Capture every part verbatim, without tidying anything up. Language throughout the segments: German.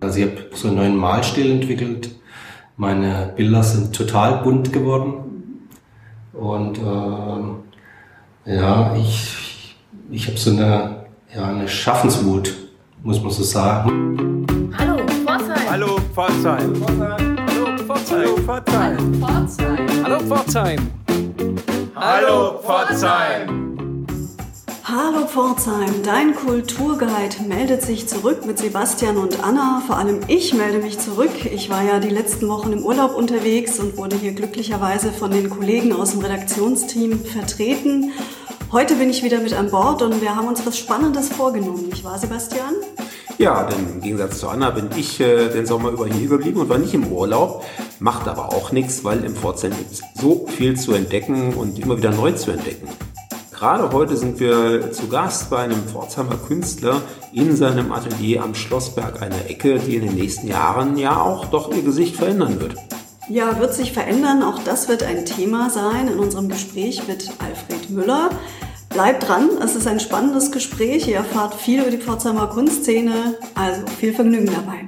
Also ich habe so einen neuen Malstil entwickelt. Meine Bilder sind total bunt geworden. Und äh, ja, ich, ich habe so eine, ja, eine Schaffenswut, muss man so sagen. Hallo Pforzheim! Hallo Pforzheim! Hallo Pforzheim! Hallo Pforzheim! Hallo Pforzheim! Hallo Pforzheim, dein Kulturguide meldet sich zurück mit Sebastian und Anna. Vor allem ich melde mich zurück. Ich war ja die letzten Wochen im Urlaub unterwegs und wurde hier glücklicherweise von den Kollegen aus dem Redaktionsteam vertreten. Heute bin ich wieder mit an Bord und wir haben uns was Spannendes vorgenommen, nicht wahr, Sebastian? Ja, denn im Gegensatz zu Anna bin ich äh, den Sommer über hier geblieben und war nicht im Urlaub. Macht aber auch nichts, weil im Pforzheim gibt es so viel zu entdecken und immer wieder neu zu entdecken. Gerade heute sind wir zu Gast bei einem Pforzheimer Künstler in seinem Atelier am Schlossberg, einer Ecke, die in den nächsten Jahren ja auch doch ihr Gesicht verändern wird. Ja, wird sich verändern. Auch das wird ein Thema sein in unserem Gespräch mit Alfred Müller. Bleibt dran, es ist ein spannendes Gespräch. Ihr erfahrt viel über die Pforzheimer Kunstszene, also viel Vergnügen dabei.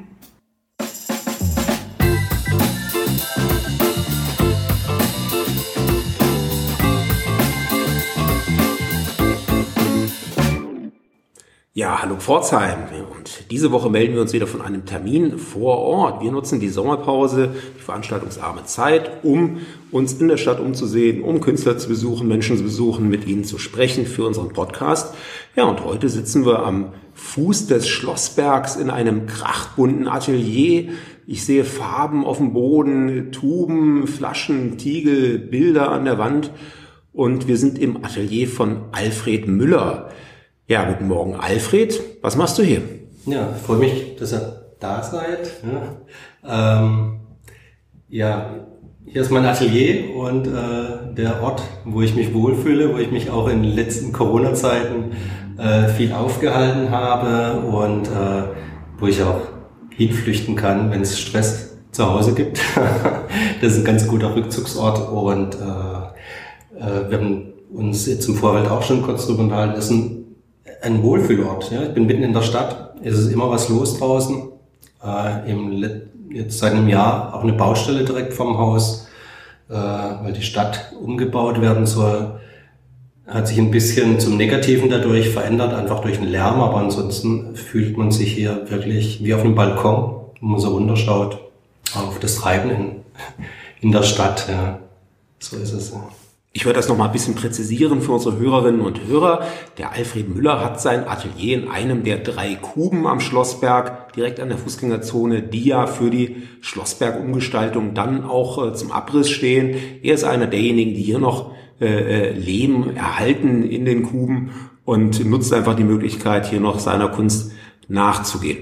Ja, hallo Pforzheim. Und diese Woche melden wir uns wieder von einem Termin vor Ort. Wir nutzen die Sommerpause, die veranstaltungsarme Zeit, um uns in der Stadt umzusehen, um Künstler zu besuchen, Menschen zu besuchen, mit ihnen zu sprechen für unseren Podcast. Ja, und heute sitzen wir am Fuß des Schlossbergs in einem krachbunten Atelier. Ich sehe Farben auf dem Boden, Tuben, Flaschen, Tiegel, Bilder an der Wand. Und wir sind im Atelier von Alfred Müller. Ja, guten Morgen, Alfred. Was machst du hier? Ja, ich freue mich, dass ihr da seid. Ja, ähm, ja hier ist mein Atelier und äh, der Ort, wo ich mich wohlfühle, wo ich mich auch in den letzten Corona-Zeiten äh, viel aufgehalten habe und äh, wo ich auch hinflüchten kann, wenn es Stress zu Hause gibt. Das ist ein ganz guter Rückzugsort und äh, äh, wir haben uns jetzt im Vorfeld auch schon kurz drüber unterhalten. Das ist ein Ein Wohlfühlort. Ja. Ich bin mitten in der Stadt. Es ist immer was los draußen. Äh, im Let- jetzt seit einem Jahr auch eine Baustelle direkt vom Haus, äh, weil die Stadt umgebaut werden soll. Hat sich ein bisschen zum Negativen dadurch verändert, einfach durch den Lärm. Aber ansonsten fühlt man sich hier wirklich wie auf einem Balkon, wo man so runterschaut auf das Treiben in, in der Stadt. Ja. So ist es. Ja. Ich werde das noch mal ein bisschen präzisieren für unsere Hörerinnen und Hörer. Der Alfred Müller hat sein Atelier in einem der drei Kuben am Schlossberg, direkt an der Fußgängerzone, die ja für die Schlossberg-Umgestaltung dann auch äh, zum Abriss stehen. Er ist einer derjenigen, die hier noch äh, leben, erhalten in den Kuben und nutzt einfach die Möglichkeit, hier noch seiner Kunst nachzugehen.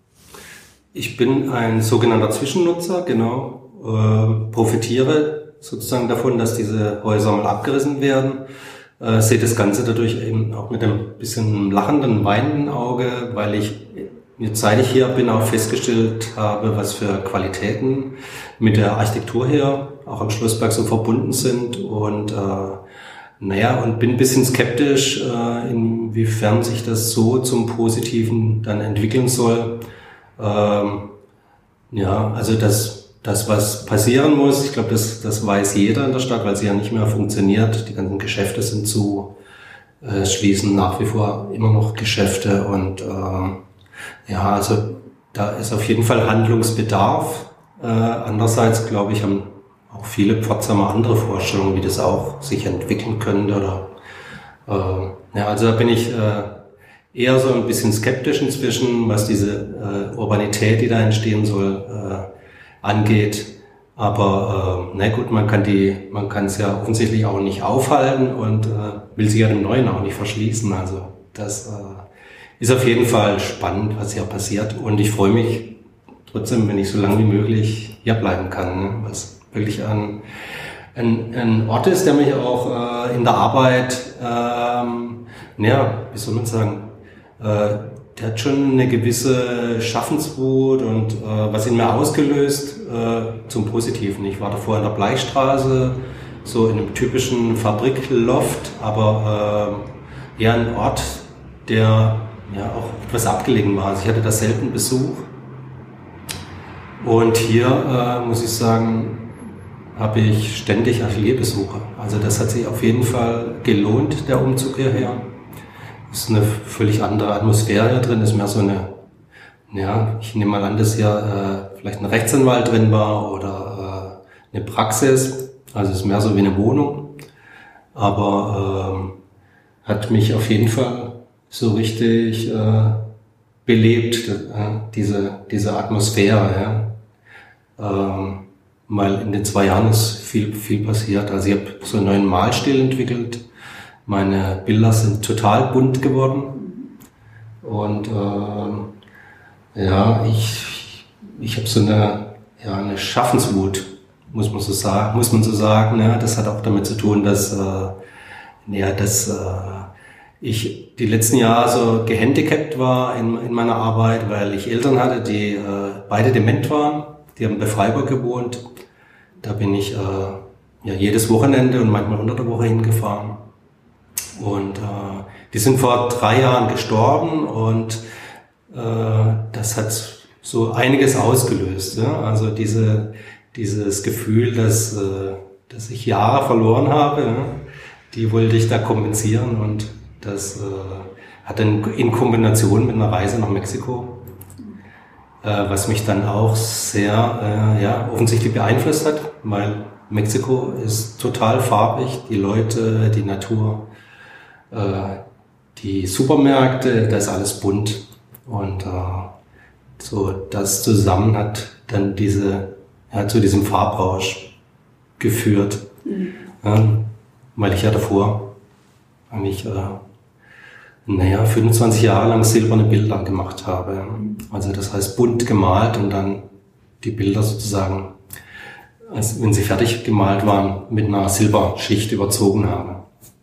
Ich bin ein sogenannter Zwischennutzer, genau, äh, profitiere sozusagen davon, dass diese Häuser mal abgerissen werden. Äh, sehe das Ganze dadurch eben auch mit einem bisschen lachenden, weinenden Auge, weil ich, jetzt seit ich hier bin, auch festgestellt habe, was für Qualitäten mit der Architektur hier auch am Schlossberg so verbunden sind. Und äh, naja, und bin ein bisschen skeptisch, äh, inwiefern sich das so zum Positiven dann entwickeln soll. Ähm, ja, also das Das, was passieren muss, ich glaube, das, das weiß jeder in der Stadt, weil sie ja nicht mehr funktioniert. Die ganzen Geschäfte sind zu, äh, schließen nach wie vor immer noch Geschäfte und äh, ja, also da ist auf jeden Fall Handlungsbedarf. Äh, andererseits, glaube ich, haben auch viele Pforzheimer andere Vorstellungen, wie das auch sich entwickeln könnte. Oder äh, ja, also da bin ich äh, eher so ein bisschen skeptisch inzwischen, was diese äh, Urbanität, die da entstehen soll, äh, angeht, aber äh, na gut, man kann die, man kann es ja offensichtlich auch nicht aufhalten und äh, will sich ja dem Neuen auch nicht verschließen. Also das äh, ist auf jeden Fall spannend, was hier passiert und ich freue mich trotzdem, wenn ich so lange wie möglich hier bleiben kann, ne? Was wirklich ein, ein, ein Ort ist, der mich auch äh, in der Arbeit, ähm, ja, wie soll man sagen, äh, der hat schon eine gewisse Schaffenswut und äh, was in mir ausgelöst äh, zum Positiven. Ich war davor in der Bleichstraße, so in einem typischen Fabrikloft, aber äh, eher ein Ort, der ja auch etwas abgelegen war. Also ich hatte da selten Besuch Und hier äh, muss ich sagen, habe ich ständig Atelierbesuche. Also das hat sich auf jeden Fall gelohnt, der Umzug hierher. Ist eine völlig andere Atmosphäre hier drin, ist mehr so eine, ja, ich nehme mal an, dass hier äh, vielleicht ein Rechtsanwalt drin war oder äh, eine Praxis. Also es ist mehr so wie eine Wohnung. Aber ähm, hat mich auf jeden Fall so richtig äh, belebt, äh, diese, diese Atmosphäre. Ja. Ähm, weil in den zwei Jahren ist viel, viel passiert. Also ich habe so einen neuen Malstil entwickelt. Meine Bilder sind total bunt geworden. Und äh, ja, ich, ich habe so eine, ja, eine Schaffenswut, muss man so sagen. Muss man so sagen. Ja. Das hat auch damit zu tun, dass, äh, ja, dass äh, ich die letzten Jahre so gehandicapt war in, in meiner Arbeit, weil ich Eltern hatte, die äh, beide dement waren. Die haben bei Freiburg gewohnt. Da bin ich äh, ja, jedes Wochenende und manchmal unter der Woche hingefahren. Und äh, die sind vor drei Jahren gestorben und äh, das hat so einiges ausgelöst. Ja? Also diese, dieses Gefühl, dass, äh, dass ich Jahre verloren habe, ja? Die wollte ich da kompensieren und das äh, hat dann in Kombination mit einer Reise nach Mexiko, was mich dann auch sehr, äh, ja, offensichtlich beeinflusst hat, weil Mexiko ist total farbig, die Leute, die Natur, äh, die Supermärkte, da ist alles bunt und äh, so das zusammen hat dann diese, ja, zu diesem Farbrausch geführt, mhm. ja, weil ich ja davor eigentlich äh, naja, fünfundzwanzig Jahre lang silberne Bilder gemacht habe. Also das heißt bunt gemalt und dann die Bilder sozusagen, als wenn sie fertig gemalt waren, mit einer Silberschicht überzogen habe.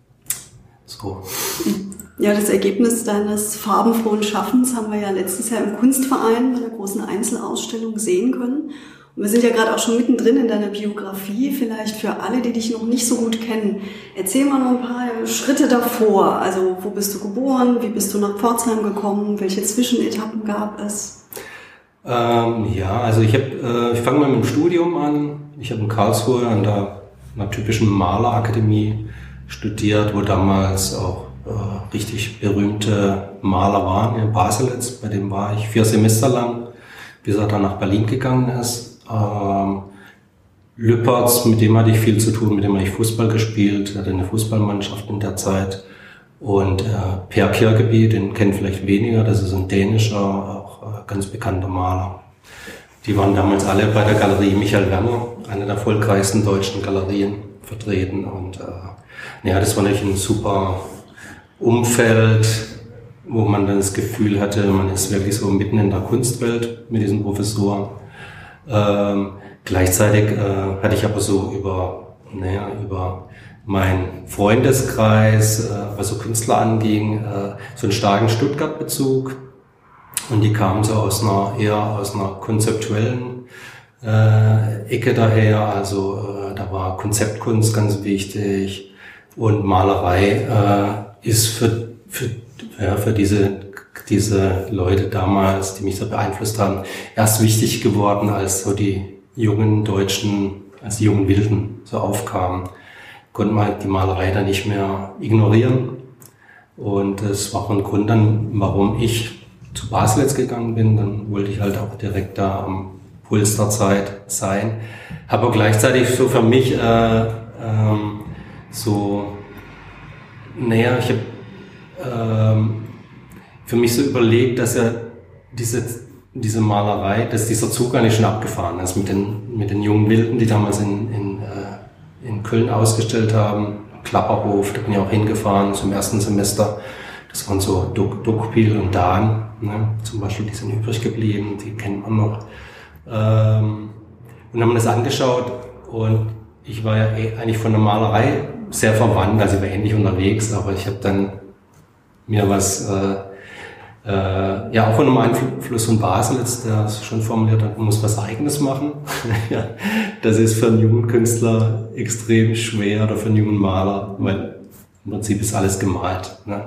So. Ja, das Ergebnis deines farbenfrohen Schaffens haben wir ja letztes Jahr im Kunstverein bei einer großen Einzelausstellung sehen können. Und wir sind ja gerade auch schon mittendrin in deiner Biografie, vielleicht für alle, die dich noch nicht so gut kennen. Erzähl mal noch ein paar Schritte davor. Also wo bist du geboren, wie bist du nach Pforzheim gekommen, welche Zwischenetappen gab es? Ähm, ja, also ich, hab, äh, ich fange mal mit dem Studium an. Ich habe in Karlsruhe an der einer typischen Malerakademie studiert, wo damals auch äh, richtig berühmte Maler waren. In Baselitz, bei dem war ich vier Semester lang, bis er dann nach Berlin gegangen ist. Ähm, Lüpertz, mit dem hatte ich viel zu tun, mit dem habe ich Fußball gespielt, hatte eine Fußballmannschaft in der Zeit. Und äh, Per Kirkeby, den kennen vielleicht weniger, das ist ein dänischer, auch äh, ganz bekannter Maler. Die waren damals alle bei der Galerie Michael Werner, einer der erfolgreichsten deutschen Galerien, vertreten. Und äh, ja, das war natürlich ein super Umfeld, wo man dann das Gefühl hatte, man ist wirklich so mitten in der Kunstwelt mit diesen Professoren. Ähm, gleichzeitig äh, hatte ich aber so über, naja, über meinen Freundeskreis, äh, was so Künstler anging, äh, so einen starken Stuttgart-Bezug. Und die kamen so aus einer, eher aus einer konzeptuellen äh, Ecke daher. Also äh, da war Konzeptkunst ganz wichtig und Malerei äh, ist für, für, ja, für diese diese Leute damals, die mich so beeinflusst haben, erst wichtig geworden, als so die jungen Deutschen, als die jungen Wilden so aufkamen, konnte man die Malerei dann nicht mehr ignorieren. Und das war auch ein Grund dann, warum ich zu Baselitz gegangen bin. Dann wollte ich halt auch direkt da am Puls der Zeit sein. Habe aber gleichzeitig so für mich äh, ähm, so, naja, ich habe ähm, für mich so überlegt, dass ja diese, diese Malerei, dass dieser Zug eigentlich schon abgefahren ist mit den, mit den jungen Wilden, die damals in, in, äh, in Köln ausgestellt haben. Klapperhof, da bin ich auch hingefahren zum ersten Semester. Das waren so Duckpil und Dahn, ne, zum Beispiel, die sind übrig geblieben, die kennt man noch. Ähm, und haben wir das angeschaut und ich war ja eh eigentlich von der Malerei sehr verwandt, also ich war ähnlich unterwegs, aber ich habe dann mir was, äh, äh, ja auch von einem Einfluss von Baselitz, der schon formuliert hat, man muss was Eigenes machen. Ja, das ist für einen jungen Künstler extrem schwer oder für einen jungen Maler, weil im Prinzip ist alles gemalt. Ne?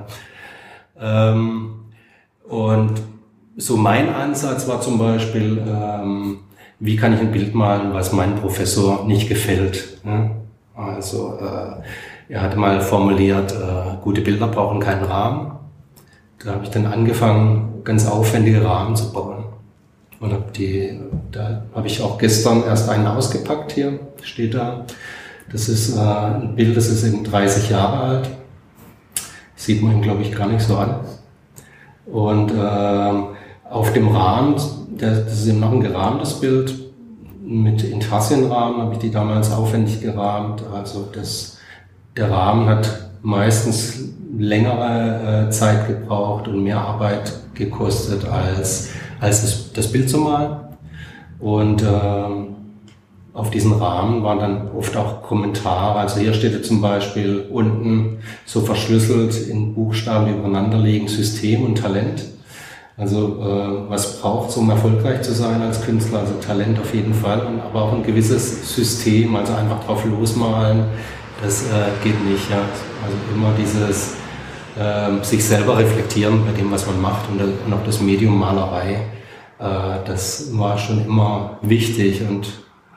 Ähm, und so mein Ansatz war zum Beispiel, ähm, wie kann ich ein Bild malen, was meinem Professor nicht gefällt. Ne? Also äh, er hatte mal formuliert, äh, gute Bilder brauchen keinen Rahmen. Da habe ich dann angefangen, ganz aufwendige Rahmen zu bauen. Und hab die, da habe ich auch gestern erst einen ausgepackt hier, steht da. Das ist äh, ein Bild, das ist eben dreißig Jahre alt. Sieht man ihm, glaube ich, gar nicht so an. Und äh, auf dem Rahmen, das ist eben noch ein gerahmtes Bild, mit Intarsienrahmen habe ich die damals aufwendig gerahmt. Also das, der Rahmen hat meistens längere äh, Zeit gebraucht und mehr Arbeit gekostet, als, als das, das Bild zu malen. Und ähm, auf diesen Rahmen waren dann oft auch Kommentare. Also hier steht jetzt zum Beispiel unten so verschlüsselt in Buchstaben übereinander liegen System und Talent. Also äh, was braucht es, um erfolgreich zu sein als Künstler? Also Talent auf jeden Fall, aber auch ein gewisses System, also einfach drauf losmalen, das äh, geht nicht. Ja. Also immer dieses äh, sich selber reflektieren bei dem, was man macht, und, und auch das Medium Malerei, äh, das war schon immer wichtig. Und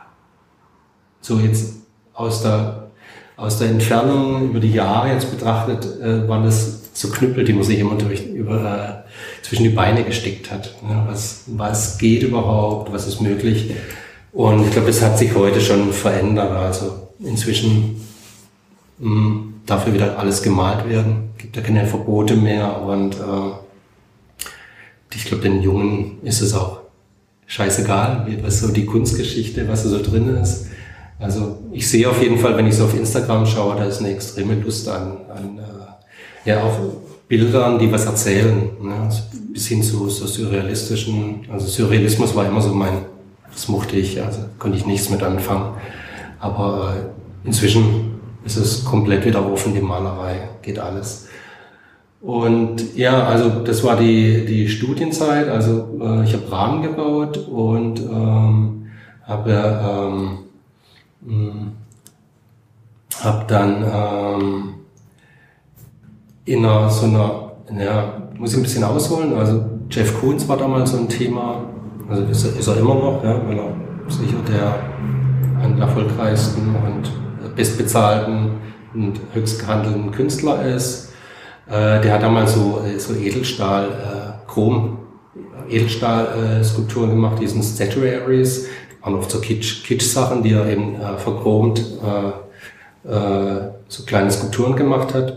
so jetzt aus der, aus der Entfernung über die Jahre jetzt betrachtet, äh, waren das so Knüppel, die man sich immer durch, über, äh, zwischen die Beine gesteckt hat. Ja, was, was geht überhaupt, was ist möglich? Und ich glaube, das hat sich heute schon verändert. Also inzwischen mh, darf ja wieder alles gemalt werden, gibt ja keine Verbote mehr. Und äh, ich glaube, den Jungen ist es auch scheißegal, was so die Kunstgeschichte, was da so drin ist. Also ich sehe auf jeden Fall, wenn ich so auf Instagram schaue, da ist eine extreme Lust an, an äh, ja auch Bildern, die was erzählen, ne? Bis hin zu so surrealistischen, also Surrealismus war immer so mein, das mochte ich, also konnte ich nichts mit anfangen. Aber äh, inzwischen ist es komplett wieder offen, die Malerei, geht alles. Und ja, also das war die, die Studienzeit, also äh, ich habe Rahmen gebaut und ähm, habe ähm, Hab dann ähm, in einer, so einer, ja, muss ich ein bisschen ausholen, also Jeff Koons war damals so ein Thema, also ist er, ist er immer noch, ja, weil er sicher der ein der erfolgreichsten und bestbezahlten und höchst gehandelten Künstler ist. Äh, der hat damals so, so Edelstahl, äh, Chrom, Edelstahl-Skulpturen äh, gemacht, diesen Statuaries. Waren oft so Kitsch, Kitsch-Sachen, die er eben äh, verchromt äh, äh, so kleine Skulpturen gemacht hat.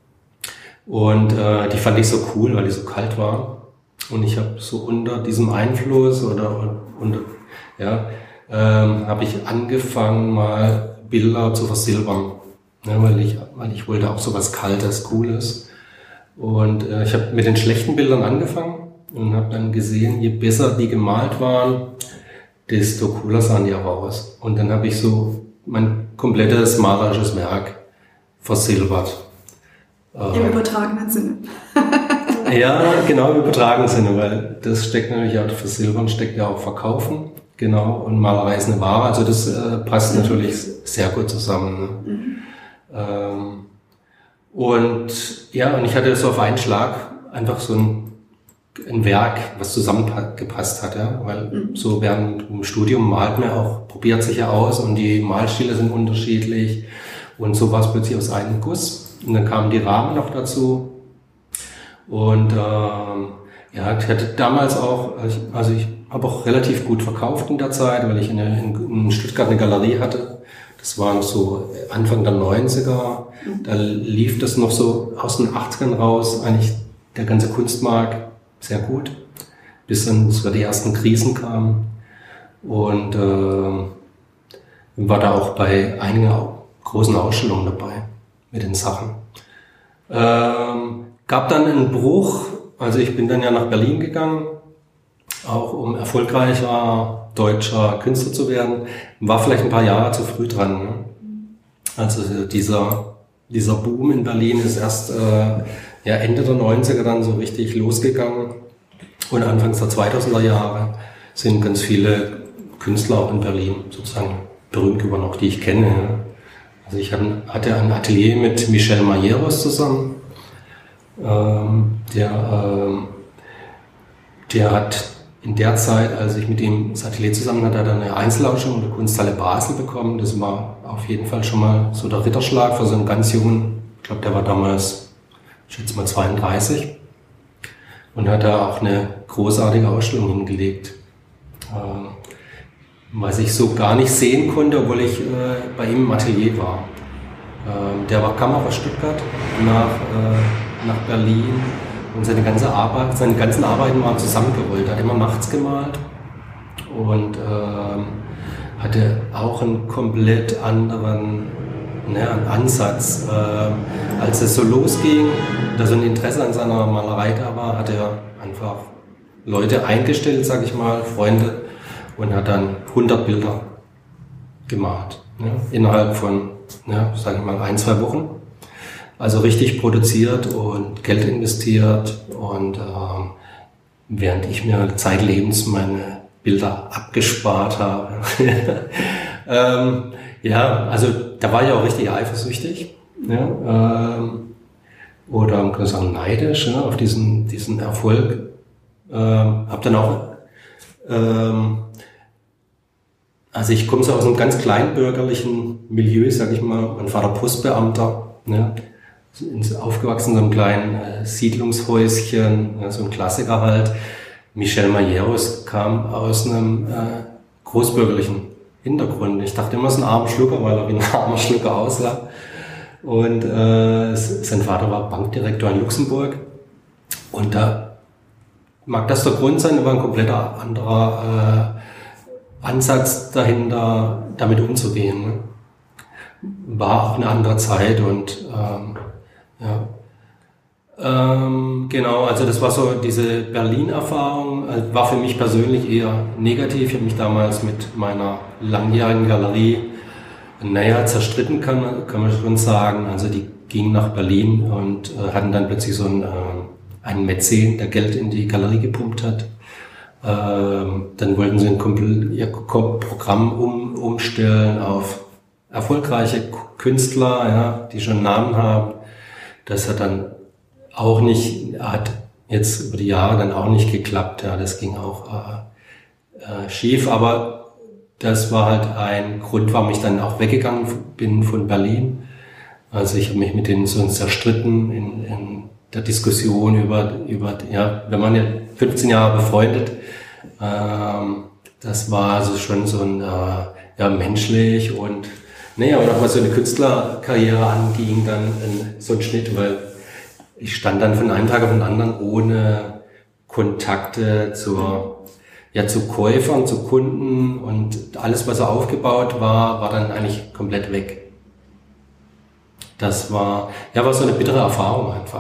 Und äh, die fand ich so cool, weil die so kalt waren. Und ich habe so unter diesem Einfluss oder unter, ja, ähm, habe ich angefangen, mal Bilder zu versilbern. Ja, weil ich, weil ich wollte auch so was Kaltes, Cooles. Und äh, ich habe mit den schlechten Bildern angefangen und habe dann gesehen, je besser die gemalt waren, desto cooler sahen die auch aus. Und dann habe ich so mein komplettes malerisches Werk versilbert. Im übertragenen Sinne. Ja, genau, im übertragenen Sinne, weil das steckt natürlich auch, Versilbern steckt ja auch Verkaufen, genau, und Malerei ist eine Ware, also das äh, passt mhm. natürlich sehr gut zusammen. Ne? Mhm. Ähm, und ja, und ich hatte so auf einen Schlag einfach so ein ein Werk, was zusammengepasst hat, ja, weil mhm. so während dem Studium malt man auch, probiert sich ja aus und die Malstile sind unterschiedlich und so war es plötzlich aus einem Guss und dann kamen die Rahmen noch dazu und ähm, ja, ich hatte damals auch, also ich habe auch relativ gut verkauft in der Zeit, weil ich in, eine, in Stuttgart eine Galerie hatte, das war noch so Anfang der neunziger, mhm. da lief das noch so aus den achtzigern raus, eigentlich der ganze Kunstmarkt sehr gut, bis dann sogar die ersten Krisen kamen und äh, war da auch bei einigen großen Ausstellungen dabei mit den Sachen. Ähm, gab dann einen Bruch, also ich bin dann ja nach Berlin gegangen, auch um erfolgreicher deutscher Künstler zu werden, war vielleicht ein paar Jahre zu früh dran. Ne? Also dieser, dieser Boom in Berlin ist erst äh, ja, Ende der neunziger dann so richtig losgegangen und Anfangs der zweitausender Jahre sind ganz viele Künstler auch in Berlin sozusagen berühmt geworden, auch die ich kenne. Also ich hatte ein Atelier mit Michel Mayeros zusammen, ähm, der, ähm, der hat in der Zeit, als ich mit dem das Atelier zusammen hatte, hat er eine Einzelausstellung in der Kunsthalle Basel bekommen. Das war auf jeden Fall schon mal so der Ritterschlag für so einen ganz jungen, ich glaube, der war damals, ich schätze mal zweiunddreißig. Und hat da auch eine großartige Ausstellung hingelegt, äh, was ich so gar nicht sehen konnte, obwohl ich äh, bei ihm im Atelier war. Äh, der war Kammer aus Stuttgart nach, äh, nach Berlin und seine, ganze Arbeit, seine ganzen Arbeiten waren zusammengerollt. Er hat immer nachts gemalt und äh, hatte auch einen komplett anderen ne, einen Ansatz. Äh, als es so losging, da so ein Interesse an seiner Malerei da war, hat er einfach Leute eingestellt, sag ich mal, Freunde, und hat dann hundert Bilder gemalt. Ne, innerhalb von, ne, sag ich mal, ein, zwei Wochen. Also richtig produziert und Geld investiert und ähm, während ich mir zeitlebens meine Bilder abgespart habe. ähm, ja, also da war ich auch richtig eifersüchtig. Ja, ähm, oder man kann sagen neidisch, ne, auf diesen, diesen Erfolg. Ähm, hab dann auch, ähm, also ich komme so aus einem ganz kleinbürgerlichen Milieu, sag ich mal, mein Vater Postbeamter, ne, aufgewachsen in so einem kleinen äh, Siedlungshäuschen, ja, so ein Klassiker halt. Michel Majerus kam aus einem äh, großbürgerlichen Hintergrund. Ich dachte immer, es ist ein armer Schlucker, weil er wie ein armer Schlucker aussah. Und äh, sein Vater war Bankdirektor in Luxemburg. Und da mag das der Grund sein, aber ein kompletter anderer äh, Ansatz dahinter, damit umzugehen. Ne? War auch eine andere Zeit und ähm, ja. Ähm, genau, also das war so diese Berlin-Erfahrung, äh, war für mich persönlich eher negativ. Ich habe mich damals mit meiner langjährigen Galerie naja, zerstritten, kann, kann man schon sagen. Also die gingen nach Berlin und äh, hatten dann plötzlich so einen, äh, einen Mäzen, der Geld in die Galerie gepumpt hat. Ähm, dann wollten sie ein Kompl- ihr Programm um, umstellen auf erfolgreiche Künstler, ja, die schon Namen haben. Das hat dann auch nicht, hat jetzt über die Jahre dann auch nicht geklappt. Ja, das ging auch äh, äh, schief, aber das war halt ein Grund, warum ich dann auch weggegangen bin von Berlin. Also ich habe mich mit denen so zerstritten in, in der Diskussion über, über, ja, wenn man ja fünfzehn Jahre befreundet, ähm, das war also schon so ein, äh, ja, menschlich und naja, und auch mal so eine Künstlerkarriere anging, dann in so ein Schnitt, weil ich stand dann von einem Tag auf den anderen ohne Kontakte zur, ja, zu Käufern, zu Kunden und alles, was so aufgebaut war, war dann eigentlich komplett weg. Das war, ja, war so eine bittere Erfahrung einfach.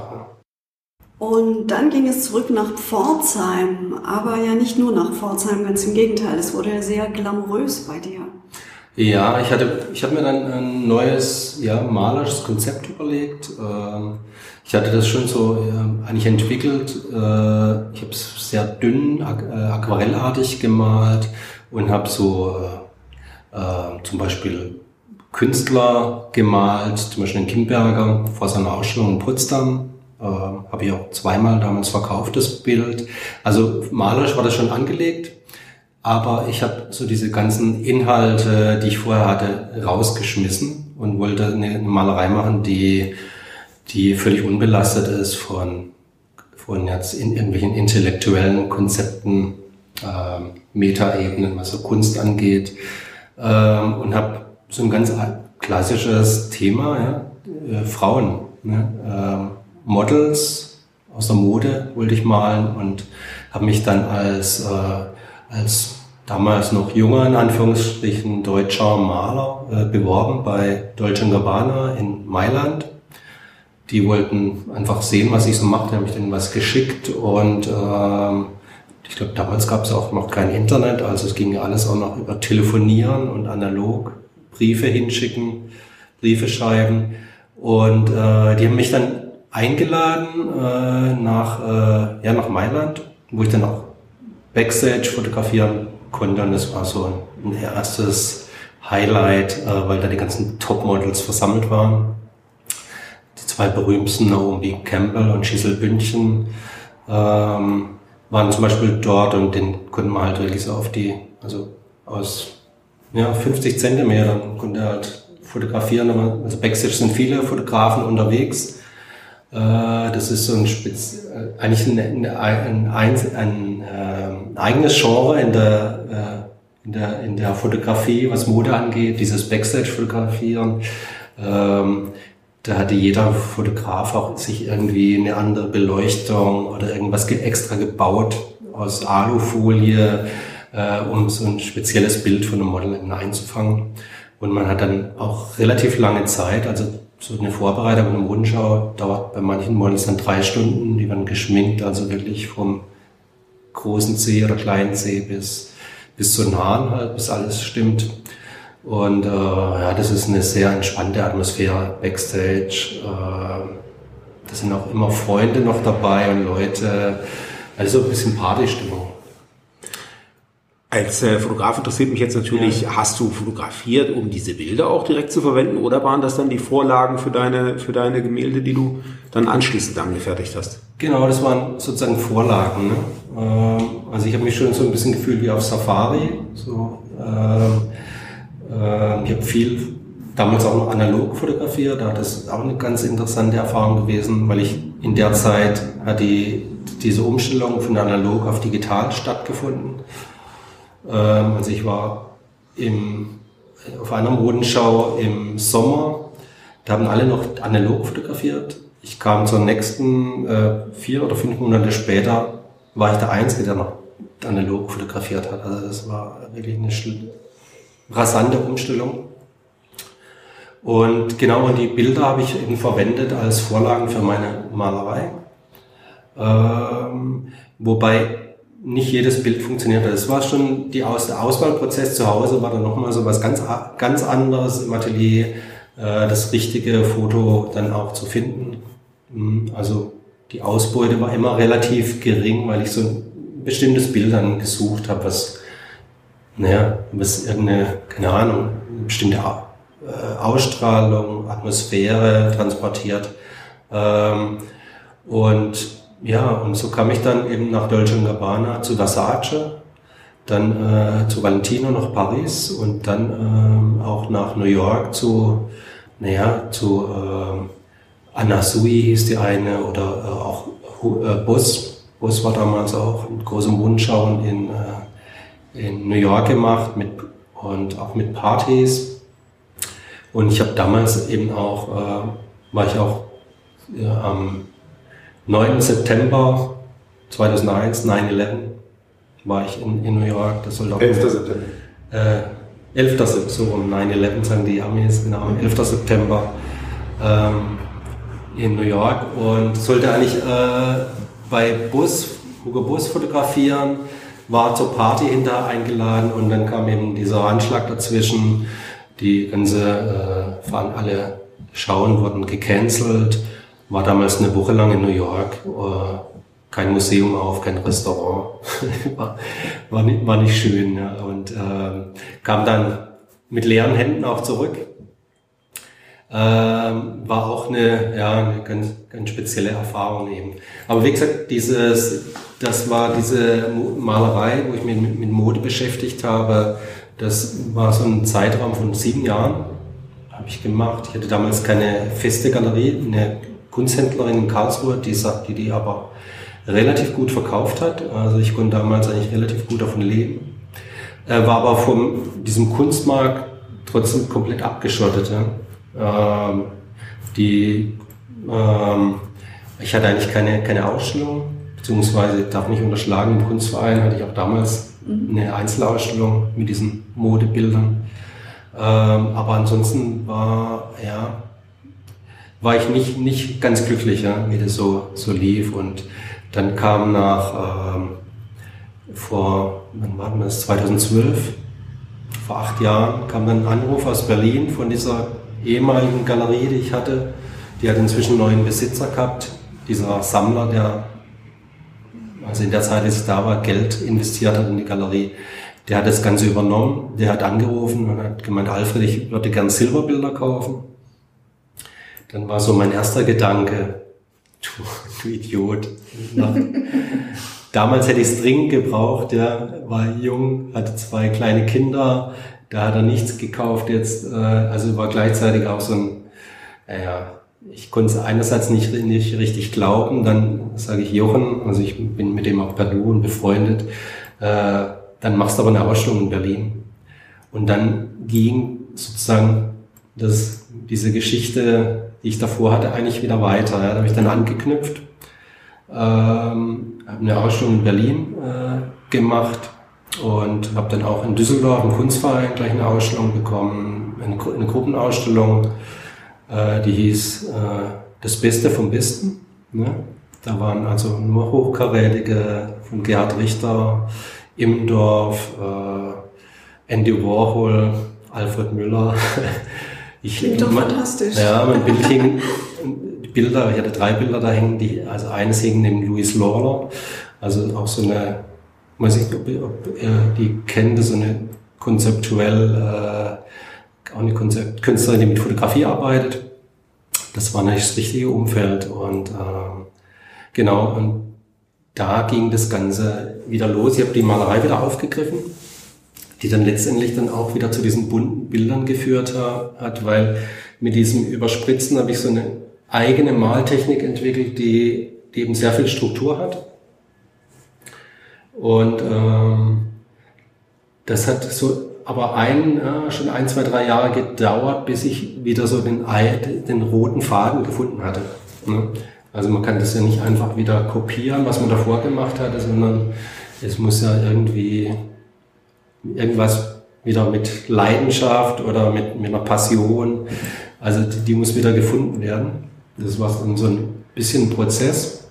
Und dann ging es zurück nach Pforzheim, aber ja nicht nur nach Pforzheim, ganz im Gegenteil, es wurde ja sehr glamourös bei dir. Ja, ich hatte, ich habe mir dann ein neues, ja, malerisches Konzept überlegt. Ich hatte das schon so eigentlich entwickelt. Ich habe es sehr dünn, aquarellartig gemalt und habe so äh, zum Beispiel Künstler gemalt, zum Beispiel den Kimberger vor seiner Ausstellung in Potsdam. Äh, habe ich auch zweimal damals verkauft, das Bild. Also malerisch war das schon angelegt. Aber ich habe so diese ganzen Inhalte, die ich vorher hatte, rausgeschmissen und wollte eine Malerei machen, die, die völlig unbelastet ist von, von jetzt in irgendwelchen intellektuellen Konzepten, ähm, Metaebenen, was so Kunst angeht, ähm, und habe so ein ganz klassisches Thema, ja, äh, Frauen, ne, ähm, Models aus der Mode wollte ich malen und habe mich dann als äh, als damals noch junger, in Anführungsstrichen, deutscher Maler äh, beworben bei Dolce and Gabbana in Mailand. Die wollten einfach sehen, was ich so mache. Die haben mich denen was geschickt und ähm, ich glaube, damals gab es auch noch kein Internet, also es ging ja alles auch noch über Telefonieren und analog, Briefe hinschicken, Briefe schreiben und äh, die haben mich dann eingeladen äh, nach, äh, ja, nach Mailand, wo ich dann auch Backstage fotografieren konnte und das war so ein erstes Highlight, äh, weil da die ganzen Topmodels versammelt waren. Die zwei berühmtesten, Naomi Campbell und Giselle Bündchen, ähm, waren zum Beispiel dort und den konnten wir halt wirklich so auf die, also aus ja, fünfzig Zentimetern konnte er halt fotografieren. Also Backstage sind viele Fotografen unterwegs. Äh, das ist so ein Spitz, äh, eigentlich ein, ein, ein, ein, ein äh, eigenes Genre in der, äh, in der in der Fotografie, was Mode angeht, dieses Backstage-Fotografieren. Ähm, Da hatte jeder Fotograf auch sich irgendwie eine andere Beleuchtung oder irgendwas ge- extra gebaut aus Alufolie, äh, um so ein spezielles Bild von einem Model einzufangen. Und man hat dann auch relativ lange Zeit, also so eine Vorbereitung einer Modenschau dauert bei manchen Models dann drei Stunden, die werden geschminkt, also wirklich vom großen C oder kleinen C bis, bis zu den Haaren halt, bis alles stimmt. Und äh, ja, das ist eine sehr entspannte Atmosphäre Backstage. Äh, da sind auch immer Freunde noch dabei und Leute, also ein bisschen Partystimmung. Als äh, Fotograf interessiert mich jetzt natürlich, ja. Hast du fotografiert, um diese Bilder auch direkt zu verwenden, oder waren das dann die Vorlagen für deine, für deine Gemälde, die du dann anschließend angefertigt hast? Genau, das waren sozusagen Vorlagen. Ne? Ähm, also ich habe mich schon so ein bisschen gefühlt wie auf Safari. So, ähm, äh, ich habe viel damals auch noch analog fotografiert. Da das ist auch eine ganz interessante Erfahrung gewesen, weil ich in der Zeit hat die diese Umstellung von analog auf digital stattgefunden. Also ich war im, auf einer Modenschau im Sommer, da haben alle noch analog fotografiert. Ich kam zur nächsten, äh, vier oder fünf Monate später, war ich der Einzige, der noch analog fotografiert hat. Also das war wirklich eine rasante Umstellung. Und genau, und die Bilder habe ich eben verwendet als Vorlagen für meine Malerei. Ähm, wobei nicht jedes Bild funktioniert. Das war schon die Aus- der Auswahlprozess zu Hause, war dann nochmal so was ganz, ganz anderes im Atelier, äh, das richtige Foto dann auch zu finden. Also die Ausbeute war immer relativ gering, weil ich so ein bestimmtes Bild dann gesucht habe, was, naja, was irgendeine, keine Ahnung, eine bestimmte äh, Ausstrahlung, Atmosphäre transportiert. Ähm, und Ja, und so kam ich dann eben nach Dolce und Gabbana zu Versace, dann äh, zu Valentino nach Paris und dann ähm, auch nach New York zu, naja, zu äh, Anna Sui hieß die eine oder äh, auch äh, Bus. Bus war damals auch eine große Modenschau in, äh, in New York gemacht mit, und auch mit Partys. Und ich habe damals eben auch, äh, war ich auch ja, am neunten September zweitausendeins, nine eleven, war ich in, in New York. Das soll auch elfter September. Äh, elfter September, so um nine eleven sagen die Amis, genau, elfter September ähm, in New York. Und sollte eigentlich äh, bei Bus, Hugo Boss fotografieren, war zur Party hinterher eingeladen und dann kam eben dieser Anschlag dazwischen. Die ganze, äh, alle Schauen wurden gecancelt. War damals eine Woche lang in New York, äh, kein Museum auf, kein Restaurant, war, war, nicht, war nicht schön, ja. Und äh, kam dann mit leeren Händen auch zurück. Äh, war auch eine, ja, eine ganz, ganz spezielle Erfahrung eben. Aber wie gesagt, dieses, das war diese Malerei, wo ich mich mit, mit Mode beschäftigt habe. Das war so ein Zeitraum von sieben Jahren, habe ich gemacht. Ich hatte damals keine feste Galerie, eine Kunsthändlerin in Karlsruhe, die sagt, die die aber relativ gut verkauft hat. Also ich konnte damals eigentlich relativ gut davon leben. Äh, war aber von diesem Kunstmarkt trotzdem komplett abgeschottet. Ja. Ähm, die, ähm, ich hatte eigentlich keine, keine Ausstellung, beziehungsweise darf nicht unterschlagen, im Kunstverein hatte ich auch damals eine Einzelausstellung mit diesen Modebildern. Ähm, aber ansonsten war, ja, war ich nicht, nicht ganz glücklich, ja, wie das so, so lief. Und dann kam nach, ähm, vor, wann war das, zweitausendzwölf, vor acht Jahren, kam dann ein Anruf aus Berlin von dieser ehemaligen Galerie, die ich hatte. Die hat inzwischen einen neuen Besitzer gehabt. Dieser Sammler, der, also in der Zeit, als ich da war, Geld investiert hat in die Galerie, der hat das Ganze übernommen. Der hat angerufen und hat gemeint, Alfred, ich würde gern Silberbilder kaufen. Dann war so mein erster Gedanke, du, du Idiot, nach, damals hätte ich es dringend gebraucht, ja, war jung, hatte zwei kleine Kinder, da hat er nichts gekauft jetzt, äh, also war gleichzeitig auch so ein, naja, ich konnte es einerseits nicht, nicht richtig glauben, dann sage ich Jochen, also ich bin mit dem auch per Du und befreundet, äh, dann machst du aber eine Ausstellung in Berlin. Und dann ging sozusagen das, diese Geschichte, die ich davor hatte, eigentlich wieder weiter. Ja. Da habe ich dann angeknüpft, ähm, habe eine Ausstellung in Berlin äh, gemacht und habe dann auch in Düsseldorf im Kunstverein gleich eine Ausstellung bekommen, eine, eine Gruppenausstellung, äh, die hieß äh, Das Beste vom Besten. Ne? Da waren also nur Hochkarätige von Gerhard Richter, Immendorf, äh, Andy Warhol, Alfred Müller. Ich, Klingt doch mein, fantastisch. Ja, mein Bild hing, die Bilder, ich hatte drei Bilder da hängen, die, also eines hing neben Louis Lawler, also auch so eine, weiß ich, ob, ob ihr die kennt, so eine konzeptuell, äh, auch eine Konzept, Künstlerin, die mit Fotografie arbeitet. Das war nicht das richtige Umfeld und, äh, genau, und da ging das Ganze wieder los. Ich habe die Malerei wieder aufgegriffen, die dann letztendlich dann auch wieder zu diesen bunten Bildern geführt hat, weil mit diesem Überspritzen habe ich so eine eigene Maltechnik entwickelt, die, die eben sehr viel Struktur hat. Und ähm, das hat so aber ein, ja, schon ein, zwei, drei Jahre gedauert, bis ich wieder so den, den roten Faden gefunden hatte. Ne? Also man kann das ja nicht einfach wieder kopieren, was man davor gemacht hatte, sondern es muss ja irgendwie irgendwas wieder mit Leidenschaft oder mit, mit einer Passion, also die, die muss wieder gefunden werden. Das war dann so ein bisschen ein Prozess.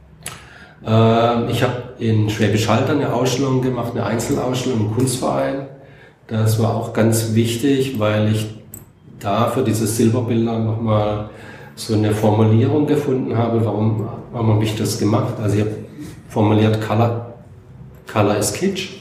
Äh, ich habe in Schwäbisch Hall eine Ausstellung gemacht, eine Einzelausstellung im Kunstverein. Das war auch ganz wichtig, weil ich da für diese Silberbilder nochmal so eine Formulierung gefunden habe, warum, warum habe ich das gemacht. Also ich habe formuliert, Color, Color is Kitsch.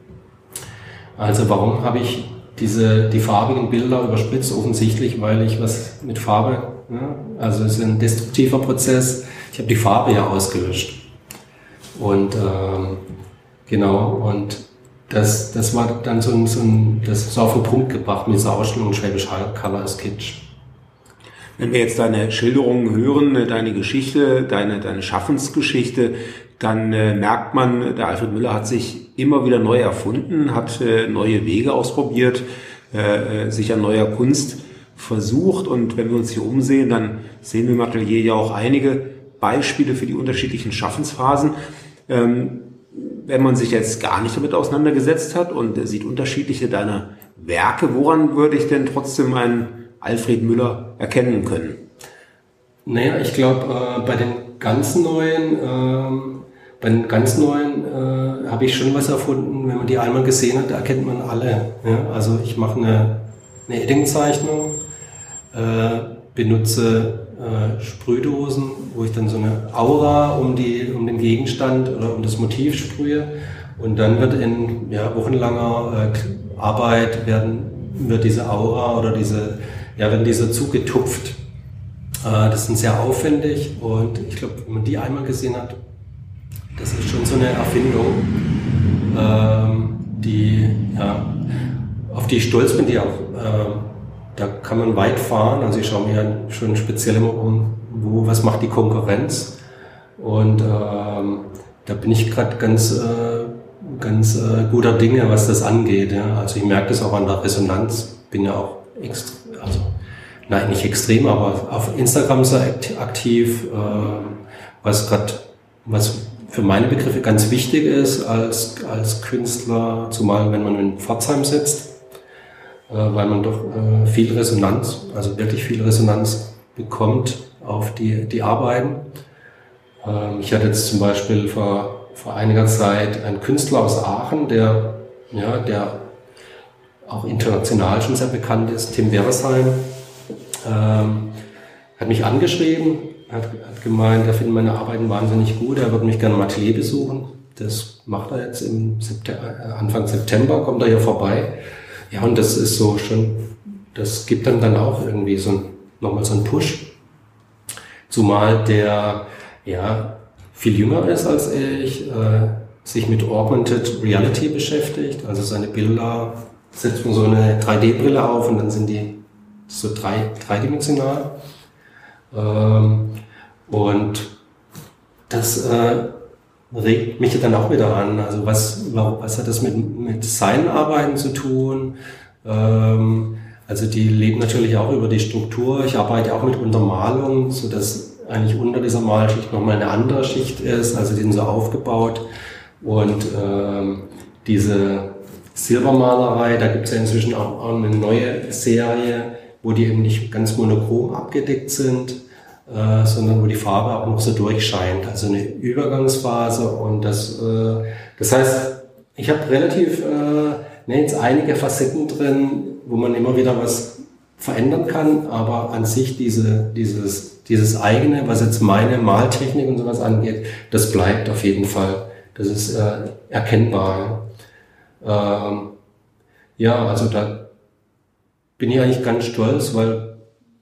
Also warum habe ich diese, die farbigen Bilder überspritzt? Offensichtlich, weil ich was mit Farbe, ja, also es ist ein destruktiver Prozess. Ich habe die Farbe ja ausgelöscht. Und ähm, genau, und das, das war dann so ein, so ein, das ist auf den Punkt gebracht mit dieser Ausstellung Schwäbisch Hall, Color is Kitsch. Wenn wir jetzt deine Schilderungen hören, deine Geschichte, deine, deine Schaffensgeschichte, dann äh, merkt man, der Alfred Müller hat sich immer wieder neu erfunden, hat äh, neue Wege ausprobiert, äh, sich an neuer Kunst versucht. Und wenn wir uns hier umsehen, dann sehen wir im Atelier ja auch einige Beispiele für die unterschiedlichen Schaffensphasen. Ähm, wenn man sich jetzt gar nicht damit auseinandergesetzt hat und äh, sieht unterschiedliche deiner Werke, woran würde ich denn trotzdem einen Alfred Müller erkennen können? Naja, ich glaube, äh, bei den ganz neuen, äh, bei den ganz neuen äh, habe ich schon was erfunden. Wenn man die einmal gesehen hat, da erkennt man alle. Ja? Also ich mache eine, eine Eddingzeichnung, äh, benutze äh, Sprühdosen, wo ich dann so eine Aura um, die, um den Gegenstand oder um das Motiv sprühe. Und dann wird in ja, wochenlanger äh, Arbeit werden, wird diese Aura oder diese Ja, wenn diese zugetupft, äh, das ist sehr aufwendig und ich glaube, wenn man die einmal gesehen hat, das ist schon so eine Erfindung, ähm, die, ja, auf die ich stolz bin, die auch, äh, da kann man weit fahren, also ich schaue mir ja schon speziell immer um, wo, was macht die Konkurrenz und ähm, da bin ich gerade ganz, äh, ganz äh, guter Dinge, was das angeht, ja. Also ich merke das auch an der Resonanz, bin ja auch extrem, also nein, nicht extrem, aber auf Instagram sehr aktiv, äh, was gerade, was für meine Begriffe ganz wichtig ist als, als Künstler, zumal wenn man in Pforzheim sitzt, äh, weil man doch äh, viel Resonanz, also wirklich viel Resonanz bekommt auf die, die Arbeiten. Ähm, ich hatte jetzt zum Beispiel vor, vor einiger Zeit einen Künstler aus Aachen, der, ja, der auch international schon sehr bekannt ist, Tim Weresheim, ähm, hat mich angeschrieben, hat, hat gemeint, er findet meine Arbeiten wahnsinnig gut, er würde mich gerne im Atelier besuchen. Das macht er jetzt im September, Anfang September, kommt er hier vorbei. Ja, und das ist so schon, das gibt dann dann auch irgendwie so ein, nochmal so einen Push. Zumal der, ja, viel jünger ist als ich, äh, sich mit Augmented Reality beschäftigt. Also seine Bilder setzt man so eine drei D Brille auf und dann sind die so drei, dreidimensional. Ähm, und das äh, regt mich dann auch wieder an. Also was, was hat das mit, mit seinen Arbeiten zu tun? Ähm, also die leben natürlich auch über die Struktur. Ich arbeite auch mit Untermalung, so dass eigentlich unter dieser Malschicht nochmal eine andere Schicht ist. Also die sind so aufgebaut. Und ähm, diese Silbermalerei, da gibt es ja inzwischen auch, auch eine neue Serie, wo die eben nicht ganz monochrom abgedeckt sind, äh, sondern wo die Farbe auch noch so durchscheint. Also eine Übergangsphase. Und das, äh, das heißt, ich habe relativ äh, ne, jetzt einige Facetten drin, wo man immer wieder was verändern kann, aber an sich diese, dieses, dieses eigene, was jetzt meine Maltechnik und sowas angeht, das bleibt auf jeden Fall. Das ist äh, erkennbar. Ja. Ähm, ja, also da bin ich eigentlich ganz stolz, weil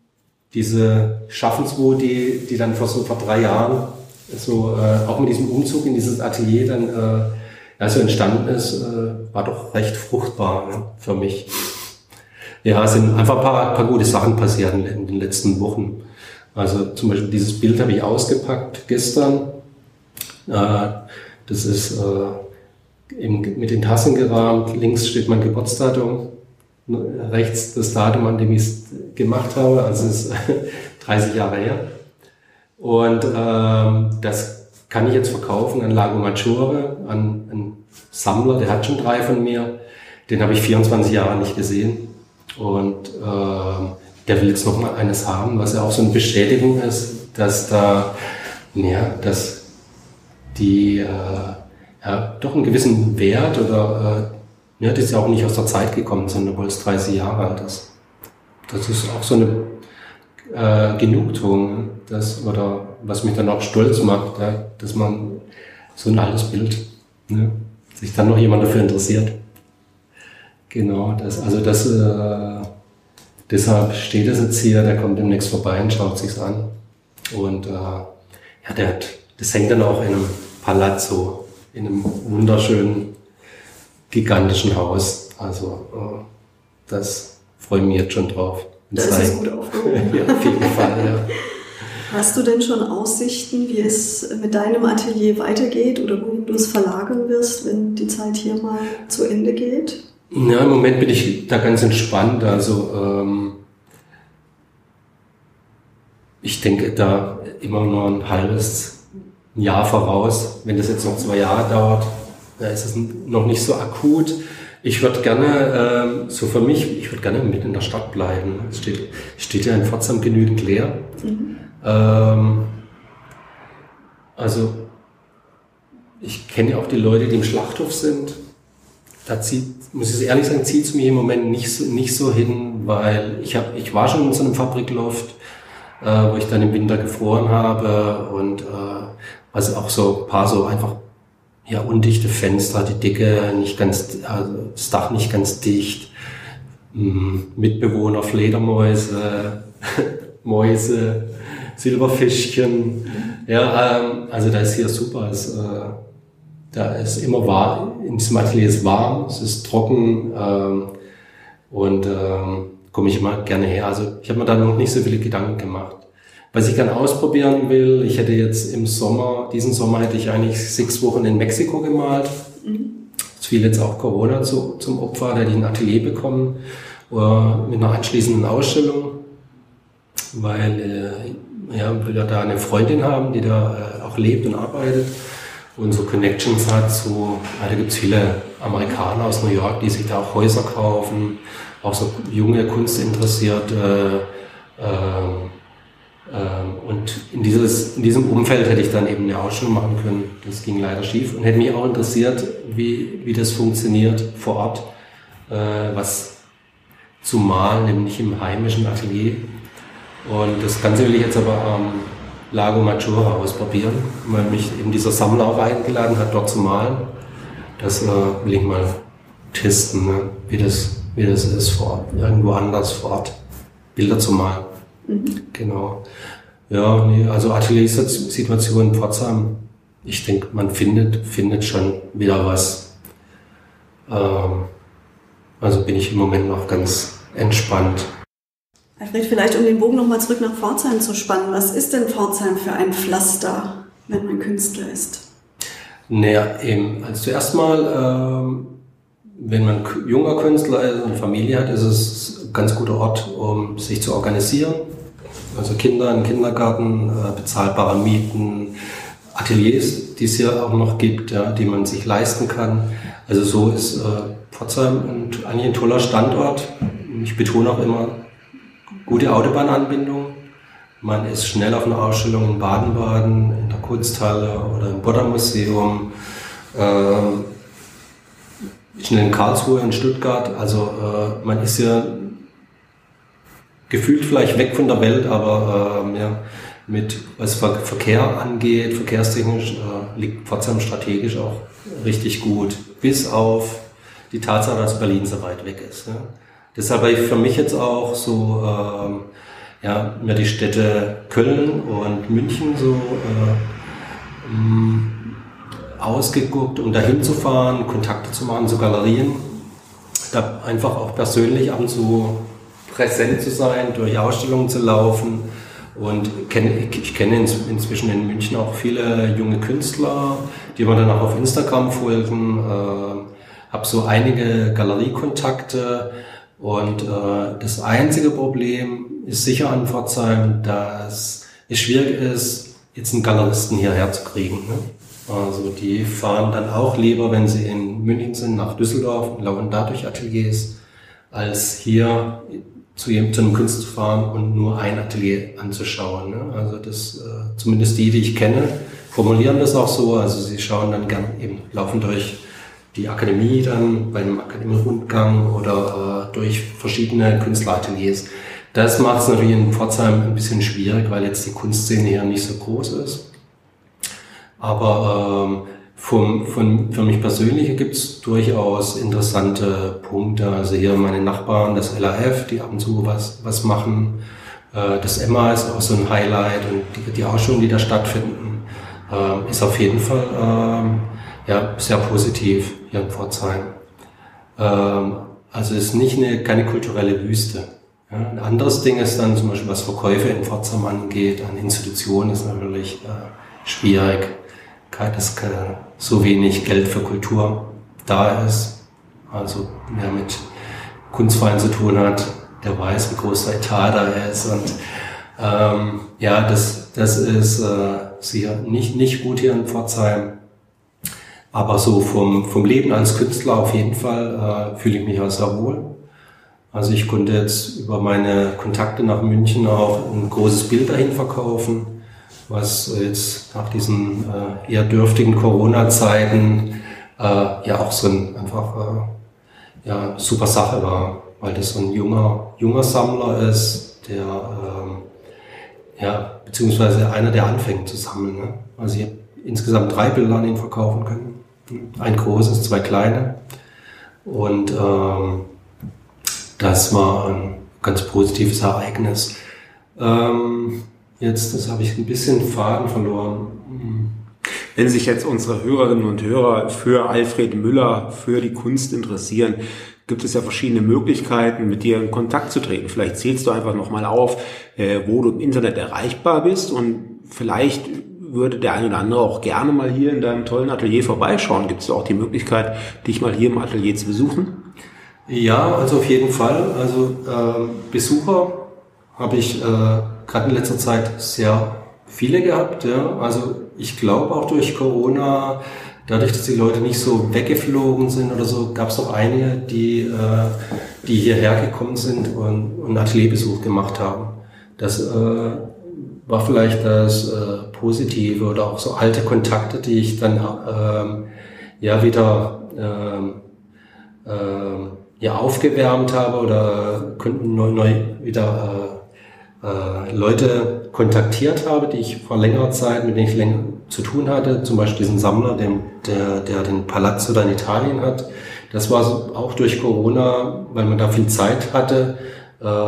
diese Schaffensruhe, die, die dann vor so vor drei Jahren so äh, auch mit diesem Umzug in dieses Atelier dann äh, ja, so entstanden ist, äh, war doch recht fruchtbar, ne, für mich. Ja, es sind einfach ein paar, paar gute Sachen passiert in, in den letzten Wochen. Also zum Beispiel dieses Bild habe ich ausgepackt gestern. Äh, das ist äh, eben mit den Tassen gerahmt. Links steht mein Geburtsdatum, rechts das Datum, an dem ich es gemacht habe. Also es ist dreißig Jahre her. Und ähm, das kann ich jetzt verkaufen an Lago Maggiore, an einen Sammler, der hat schon drei von mir. Den habe ich vierundzwanzig Jahre nicht gesehen. Und äh, der will jetzt noch mal eines haben, was ja auch so eine Bestätigung ist, dass da, ja, dass die äh, ja, doch einen gewissen Wert oder äh, ja, das ist ja auch nicht aus der Zeit gekommen, sondern obwohl es dreißig Jahre alt ist. Das ist auch so eine äh, Genugtuung, das, oder was mich dann auch stolz macht, ja, dass man so ein altes Bild, ne, sich dann noch jemand dafür interessiert. Genau, das, also das, äh, deshalb steht es jetzt hier, der kommt demnächst vorbei und schaut sich's an. Und äh, ja, der hat, das hängt dann auch in einem Palazzo, in einem wunderschönen, gigantischen Haus. Also äh, das freue ich mich jetzt schon drauf. Da ist es gut aufgehoben. Ja, auf jeden Fall, ja. Hast du denn schon Aussichten, wie es mit deinem Atelier weitergeht oder wohin du es verlagern wirst, wenn die Zeit hier mal zu Ende geht? Ja, im Moment bin ich da ganz entspannt. Also ähm, ich denke da immer nur ein halbes Jahr voraus. Wenn das jetzt noch zwei Jahre dauert, da ist es noch nicht so akut. Ich würde gerne, ähm, so für mich, ich würde gerne mitten in der Stadt bleiben. Es steht, steht ja in Pforzheim genügend leer. Mhm. Ähm, also ich kenne ja auch die Leute, die im Schlachthof sind. Da zieht, muss ich ehrlich sagen, zieht es mir im Moment nicht so, nicht so hin, weil ich hab, ich war schon in so einem Fabrikloft, äh, wo ich dann im Winter gefroren habe und äh, also auch so ein paar so einfach ja undichte Fenster, die Decke nicht ganz, also das Dach nicht ganz dicht, Mitbewohner Fledermäuse, Mäuse, Silberfischchen, ja, ähm, also da ist hier super. Es, äh, Da ist immer warm, in diesem Atelier ist warm, es ist trocken ähm, und ähm, komme ich immer gerne her. Also ich habe mir da noch nicht so viele Gedanken gemacht. Was ich gerne ausprobieren will, ich hätte jetzt im Sommer, diesen Sommer hätte ich eigentlich sechs Wochen in Mexiko gemalt. Es fiel jetzt auch Corona zu, zum Opfer, da hätte ich ein Atelier bekommen äh, mit einer anschließenden Ausstellung, weil äh, ja, will ja da eine Freundin haben, die da äh, auch lebt und arbeitet. Und so Connections hat zu, ja, da gibt es viele Amerikaner aus New York, die sich da auch Häuser kaufen, auch so junge Kunstinteressierte. Äh, äh, und in, dieses, in diesem Umfeld hätte ich dann eben eine Ausstellung machen können. Das ging leider schief und hätte mich auch interessiert, wie, wie das funktioniert vor Ort, äh, was zu malen, nämlich im heimischen Atelier. Und das Ganze will ich jetzt aber am ähm, Lago Maggiore ausprobieren, weil mich eben dieser Sammler auch eingeladen hat, dort zu malen. Das äh, will ich mal testen, ne? wie, das, wie das ist, vor Ort, irgendwo anders vor Ort Bilder zu malen. Mhm. Genau. Ja, nee, also Ateliersituation in Pforzheim ich denke, man findet, findet schon wieder was. Ähm, also bin ich im Moment noch ganz entspannt. Alfred, vielleicht um den Bogen nochmal zurück nach Pforzheim zu spannen. Was ist denn Pforzheim für ein Pflaster, wenn man Künstler ist? Naja, eben, also zuerst mal, ähm, wenn man junger Künstler ist und eine Familie hat, ist es ein ganz guter Ort, um sich zu organisieren. Also Kinder im Kindergarten, äh, bezahlbare Mieten, Ateliers, die es hier auch noch gibt, ja, die man sich leisten kann. Also so ist äh, Pforzheim und eigentlich ein toller Standort. Ich betone auch immer gute Autobahnanbindung. Man ist schnell auf einer Ausstellung in Baden-Baden, in der Kunsthalle oder im Bodder-Museum, ähm, schnell in Karlsruhe, in Stuttgart. Also äh, man ist ja gefühlt vielleicht weg von der Welt, aber äh, ja, mit was Ver- Verkehr angeht, verkehrstechnisch äh, liegt Pforzheim strategisch auch richtig gut. Bis auf die Tatsache, dass Berlin so weit weg ist. Ja. Deshalb habe ich für mich jetzt auch so ähm, ja, mir die Städte Köln und München so äh, mh, ausgeguckt, um dahin zu fahren, Kontakte zu machen zu Galerien, da einfach auch persönlich ab und zu präsent zu sein, durch Ausstellungen zu laufen. Und kenne, ich kenne inzwischen in München auch viele junge Künstler, die mir dann auch auf Instagram folgen, äh, habe so einige Galeriekontakte. Und äh, das einzige Problem ist sicher an Pforzheim, dass es schwierig ist, jetzt einen Galeristen hierher zu kriegen. Ne? Also die fahren dann auch lieber, wenn sie in München sind, nach Düsseldorf und laufen da durch Ateliers, als hier zu einem Künstler zu fahren und nur ein Atelier anzuschauen. Ne? Also das, äh, zumindest die, die ich kenne, formulieren das auch so. Also sie schauen dann gern eben, laufen durch die Akademie dann bei einem Akademie-Rundgang oder äh, durch verschiedene Künstlerateliers. Das macht es natürlich in Pforzheim ein bisschen schwierig, weil jetzt die Kunstszene hier nicht so groß ist. Aber ähm, vom, von, für mich persönlich gibt es durchaus interessante Punkte. Also hier meine Nachbarn, das L A F, die ab und zu was, was machen. Äh, das Emma ist auch so ein Highlight und die, die Ausstellungen, die da stattfinden, äh, ist auf jeden Fall äh, ja, sehr positiv hier in Pforzheim. Ähm, also ist nicht eine, keine kulturelle Wüste. Ja, ein anderes Ding ist dann zum Beispiel, was Verkäufe in Pforzheim angeht, an Institutionen ist natürlich äh, schwierig, dass so wenig Geld für Kultur da ist. Also wer mit Kunstvereinen zu tun hat, der weiß, wie groß der Etat da ist. Und ähm, ja, das, das ist äh, sicher nicht, nicht gut hier in Pforzheim. Aber so vom, vom Leben als Künstler auf jeden Fall äh, fühle ich mich auch sehr wohl. Also ich konnte jetzt über meine Kontakte nach München auch ein großes Bild dahin verkaufen, was jetzt nach diesen äh, eher dürftigen Corona-Zeiten äh, ja auch so ein einfach äh, ja, super Sache war, weil das so ein junger, junger Sammler ist, der ähm, ja, beziehungsweise einer, der anfängt zu sammeln. Ne? Also ich habe insgesamt drei Bilder an ihn verkaufen können. Ein großes, zwei kleine. Und ähm, das war ein ganz positives Ereignis. Ähm, jetzt, das habe ich ein bisschen Faden verloren. Wenn sich jetzt unsere Hörerinnen und Hörer für Alfred Müller, für die Kunst interessieren, gibt es ja verschiedene Möglichkeiten, mit dir in Kontakt zu treten. Vielleicht zählst du einfach nochmal auf, äh, wo du im Internet erreichbar bist, und vielleicht würde der eine oder andere auch gerne mal hier in deinem tollen Atelier vorbeischauen. Gibt es auch die Möglichkeit, dich mal hier im Atelier zu besuchen? Ja, also auf jeden Fall. Also äh, Besucher habe ich äh, gerade in letzter Zeit sehr viele gehabt. Ja. Also ich glaube auch durch Corona, dadurch, dass die Leute nicht so weggeflogen sind oder so, gab es auch einige, die, äh, die hierher gekommen sind und, und einen Atelierbesuch gemacht haben. Das äh, war vielleicht das äh, Positive, oder auch so alte Kontakte, die ich dann ähm, ja wieder ähm, ähm, ja aufgewärmt habe, oder konnten neu, neu wieder äh, äh, Leute kontaktiert habe, die ich vor längerer Zeit, mit denen ich länger zu tun hatte, zum Beispiel diesen Sammler, dem, der, der den Palazzo da in Italien hat. Das war so, auch durch Corona, weil man da viel Zeit hatte,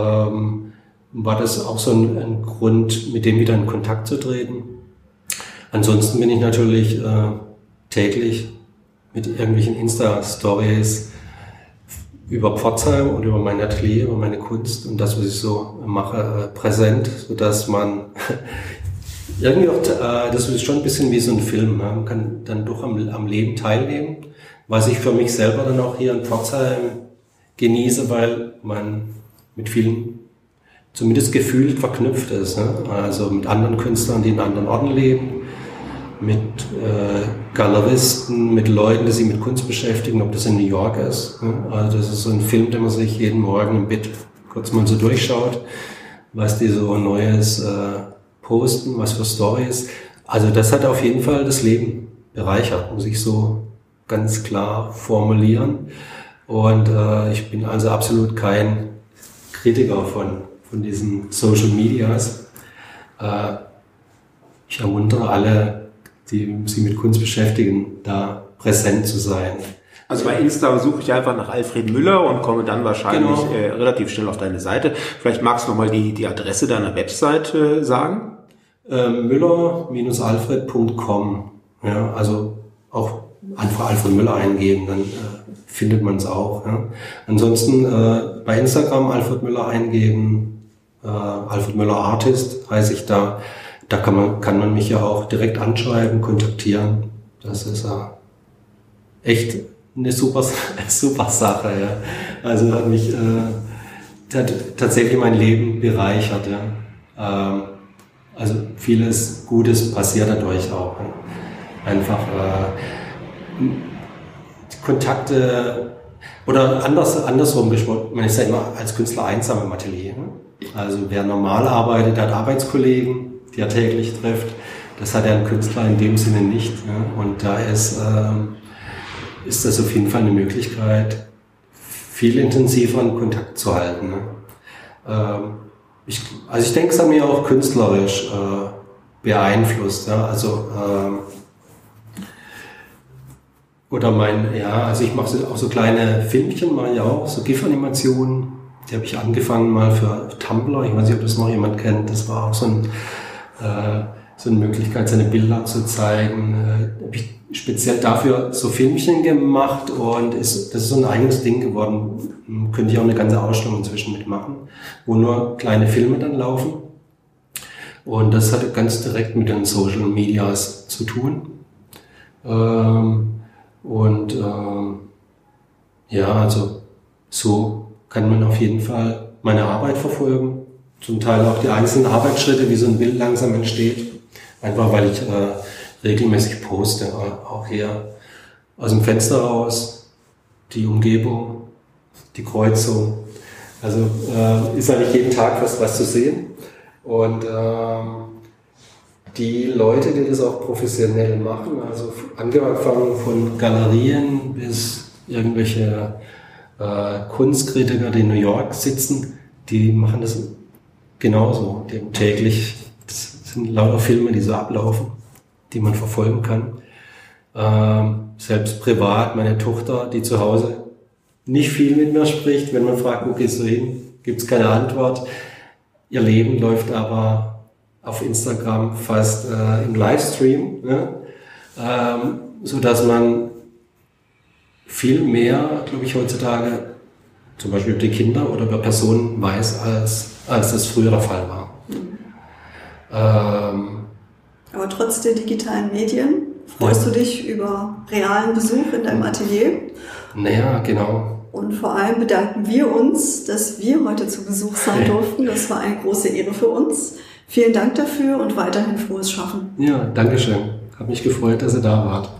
ähm, war das auch so ein, ein Grund, mit dem wieder in Kontakt zu treten. Ansonsten bin ich natürlich äh, täglich mit irgendwelchen Insta-Stories über Pforzheim und über mein Atelier, über meine Kunst und das, was ich so mache, äh, präsent, sodass man irgendwie auch, äh, das ist schon ein bisschen wie so ein Film, ne? Man kann dann doch am, am Leben teilnehmen, was ich für mich selber dann auch hier in Pforzheim genieße, weil man mit vielen zumindest gefühlt verknüpft ist, ne? Also mit anderen Künstlern, die in anderen Orten leben, mit äh, Galeristen, mit Leuten, die sich mit Kunst beschäftigen, ob das in New York ist. Ne? Also das ist so ein Film, den man sich jeden Morgen im Bett kurz mal so durchschaut, was die so Neues äh, posten, was für Storys. Also das hat auf jeden Fall das Leben bereichert, muss ich so ganz klar formulieren. Und äh, ich bin also absolut kein Kritiker von, von diesen Social Medias. Äh, ich ermuntere alle, die sich mit Kunst beschäftigen, da präsent zu sein. Also bei Insta suche ich einfach nach Alfred Müller und komme dann wahrscheinlich Genau. äh, relativ schnell auf deine Seite. Vielleicht magst du nochmal die, die Adresse deiner Website äh, sagen? Äh, müller Bindestrich alfred Punkt com. Ja, also auch einfach Alfred Müller eingeben, dann äh, findet man es auch. Ja. Ansonsten äh, bei Instagram Alfred Müller eingeben, äh, Alfred Müller Artist heiße ich da. Da kann man, kann man mich ja auch direkt anschreiben, kontaktieren. Das ist ja echt eine super, super Sache. Ja. Also hat mich äh, hat tatsächlich mein Leben bereichert. Ja. Ähm, also vieles Gutes passiert dadurch auch. Ja. Einfach äh, Kontakte oder anders, andersrum gesprochen. Man ist ja immer als Künstler einsam im Atelier. Ne? Also wer normal arbeitet, der hat Arbeitskollegen, die er täglich trifft. Das hat ja ein Künstler in dem Sinne nicht. Ja? Und da ist, ähm, ist das auf jeden Fall eine Möglichkeit, viel intensiveren Kontakt zu halten. Ne? Ähm, ich, also ich denke, es hat mich auch künstlerisch äh, beeinflusst. Ja? Also ähm, oder mein, ja, also ich mache so, auch so kleine Filmchen, mache ich auch, so GIF-Animationen. Die habe ich angefangen mal für Tumblr. Ich weiß nicht, ob das noch jemand kennt. Das war auch so ein so eine Möglichkeit, seine Bilder zu zeigen. Äh, habe ich speziell dafür so Filmchen gemacht und ist, das ist so ein eigenes Ding geworden. Könnte ich auch eine ganze Ausstellung inzwischen mitmachen, wo nur kleine Filme dann laufen. Und das hat ganz direkt mit den Social Medias zu tun. Ähm, und ähm, ja, also so kann man auf jeden Fall meine Arbeit verfolgen. Zum Teil auch die einzelnen Arbeitsschritte, wie so ein Bild langsam entsteht. Einfach weil ich äh, regelmäßig poste, auch hier aus dem Fenster raus, die Umgebung, die Kreuzung. Also äh, ist eigentlich jeden Tag fast was zu sehen. Und ähm, die Leute, die das auch professionell machen, also angefangen von Galerien bis irgendwelche äh, Kunstkritiker, die in New York sitzen, die machen das genauso. Die haben täglich, das sind lauter Filme, die so ablaufen, die man verfolgen kann. Ähm, selbst privat, meine Tochter, die zu Hause nicht viel mit mir spricht, wenn man fragt, wo gehst du hin, gibt es keine Antwort. Ihr Leben läuft aber auf Instagram fast äh, im Livestream, ne? ähm, so dass man viel mehr, glaube ich, heutzutage zum Beispiel über die Kinder oder über Personen weiß, als, als das früher der Fall war. Ähm, Aber trotz der digitalen Medien freust ja. du dich über realen Besuch in deinem Atelier? Naja, genau. Und vor allem bedanken wir uns, dass wir heute zu Besuch sein durften. Das war eine große Ehre für uns. Vielen Dank dafür und weiterhin frohes Schaffen. Ja, danke schön. Hat mich gefreut, dass ihr da wart.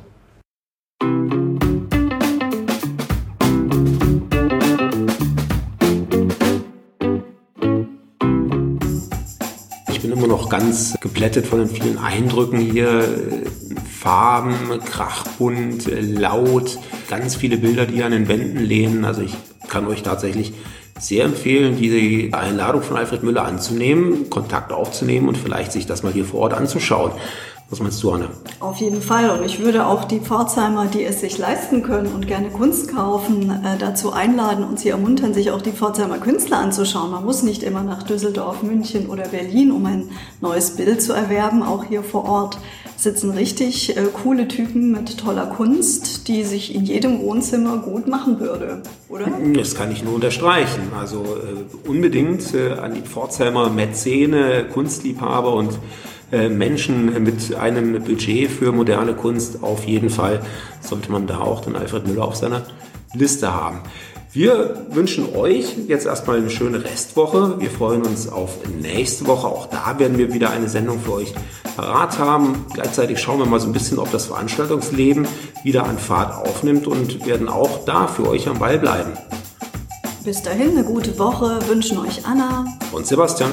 Ich bin immer noch ganz geplättet von den vielen Eindrücken hier. Farben, krachbunt, laut, ganz viele Bilder, die an den Wänden lehnen. Also ich kann euch tatsächlich sehr empfehlen, diese Einladung von Alfred Müller anzunehmen, Kontakt aufzunehmen und vielleicht sich das mal hier vor Ort anzuschauen. Was meinst du, Anne? Auf jeden Fall. Und ich würde auch die Pforzheimer, die es sich leisten können und gerne Kunst kaufen, äh, dazu einladen und sie ermuntern, sich auch die Pforzheimer Künstler anzuschauen. Man muss nicht immer nach Düsseldorf, München oder Berlin, um ein neues Bild zu erwerben, auch hier vor Ort sitzen richtig äh, coole Typen mit toller Kunst, die sich in jedem Wohnzimmer gut machen würde, oder? Das kann ich nur unterstreichen. Also äh, unbedingt äh, an die Pforzheimer Mäzene, Kunstliebhaber und äh, Menschen mit einem Budget für moderne Kunst. Auf jeden Fall sollte man da auch den Alfred Müller auf seiner Liste haben. Wir wünschen euch jetzt erstmal eine schöne Restwoche. Wir freuen uns auf nächste Woche. Auch da werden wir wieder eine Sendung für euch parat haben. Gleichzeitig schauen wir mal so ein bisschen, ob das Veranstaltungsleben wieder an Fahrt aufnimmt und werden auch da für euch am Ball bleiben. Bis dahin eine gute Woche, wünschen euch Anna und Sebastian.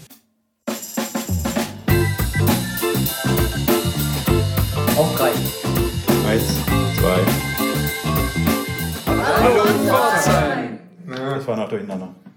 Auf drei. Eins, zwei. Hallo Pforzheim. Das war noch durcheinander.